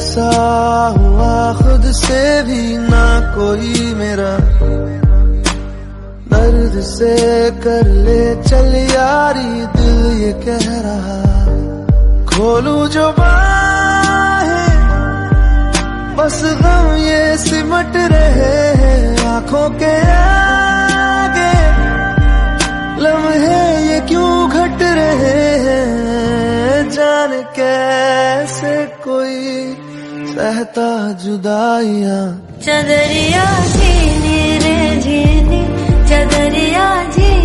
सा हुआ खुद से भी ना कोई मेरा, दर्द से कर ले चल यारी दिल ये कह रहा। खोलूं जो बाहें बस गम ये सिमट रहे हैं, आंखों के आगे लम्हे ये क्यों घट रहे हैं। जाने कैसे कोई सहता जुदाइयां। चदरिया झीनी रे झीनी, चदरिया झीनी।